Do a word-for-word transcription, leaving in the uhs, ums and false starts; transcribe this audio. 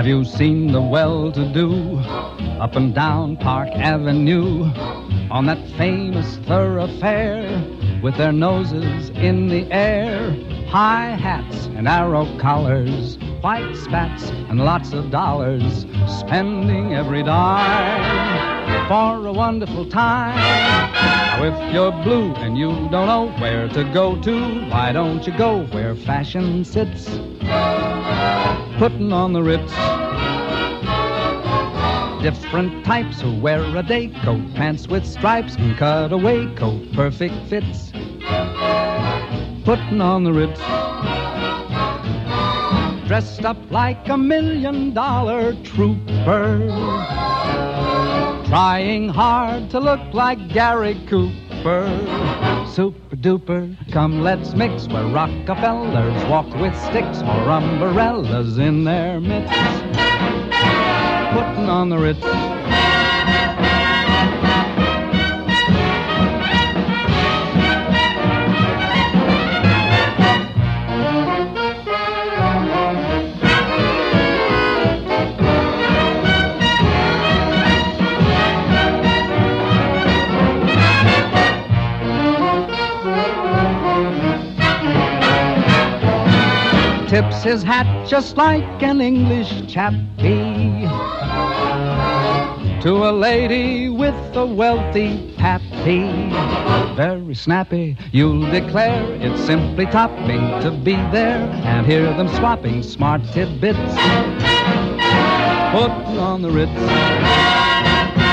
you seen the well-to-do up and down Park Avenue on that famous thoroughfare with their noses in the air, high hats and arrow collars, white spats and lots of dollars, spending every dime for a wonderful time? Now if you're blue and you don't know where to go to, why don't you go where fashion sits, putting on the Ritz? Different types who wear a day coat, pants with stripes and cutaway coat, perfect fits, putting on the Ritz. Dressed up like a million-dollar trooper, trying hard to look like Gary Cooper. Super duper, come let's mix where Rockefellers walk with sticks or umbrellas in their mitts, putting on the Ritz. Tips his hat just like an English chappie to a lady with a wealthy pappy. Very snappy, you'll declare it's simply topping to be there and hear them swapping smart tidbits, putting on the Ritz.